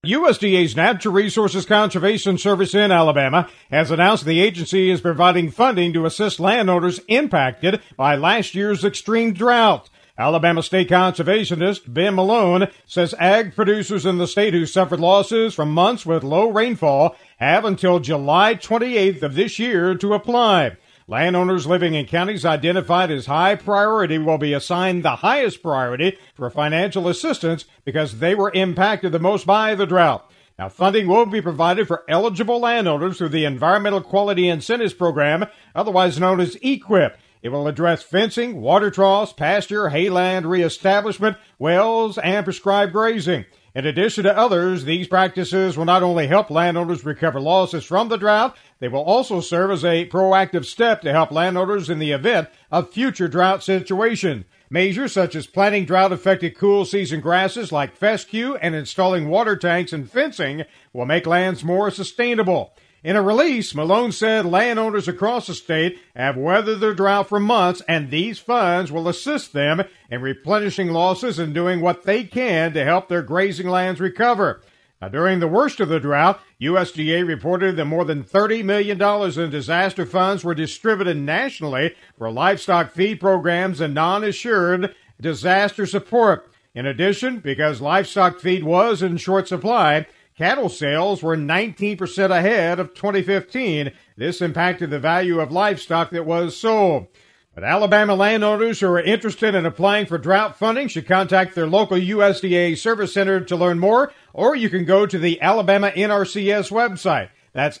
USDA's Natural Resources Conservation Service in Alabama has announced the agency is providing funding to assist landowners impacted by last year's extreme drought. Alabama State Conservationist Ben Malone says ag producers in the state who suffered losses from months with low rainfall have until July 28th of this year to apply. Landowners living in counties identified as high priority will be assigned the highest priority for financial assistance because they were impacted the most by the drought. Now, funding will be provided for eligible landowners through the Environmental Quality Incentives Program, otherwise known as EQIP. It will address fencing, water troughs, pasture, hayland reestablishment, wells, and prescribed grazing. In addition to others, these practices will not only help landowners recover losses from the drought, they will also serve as a proactive step to help landowners in the event of future drought situations. Measures such as planting drought-affected cool season grasses like fescue and installing water tanks and fencing will make lands more sustainable. In a release, Malone said landowners across the state have weathered the drought for months, and these funds will assist them in replenishing losses and doing what they can to help their grazing lands recover. Now, during the worst of the drought, USDA reported that more than $30 million in disaster funds were distributed nationally for livestock feed programs and non-assured disaster support. In addition, because livestock feed was in short supply, cattle sales were 19% ahead of 2015. This impacted the value of livestock that was sold. But Alabama landowners who are interested in applying for drought funding should contact their local USDA service center to learn more, or you can go to the Alabama NRCS website. That's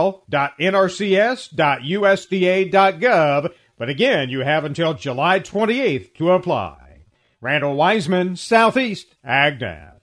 al.nrcs.usda.gov. But again, you have until July 28th to apply. Randall Wiseman, Southeast Ag Now.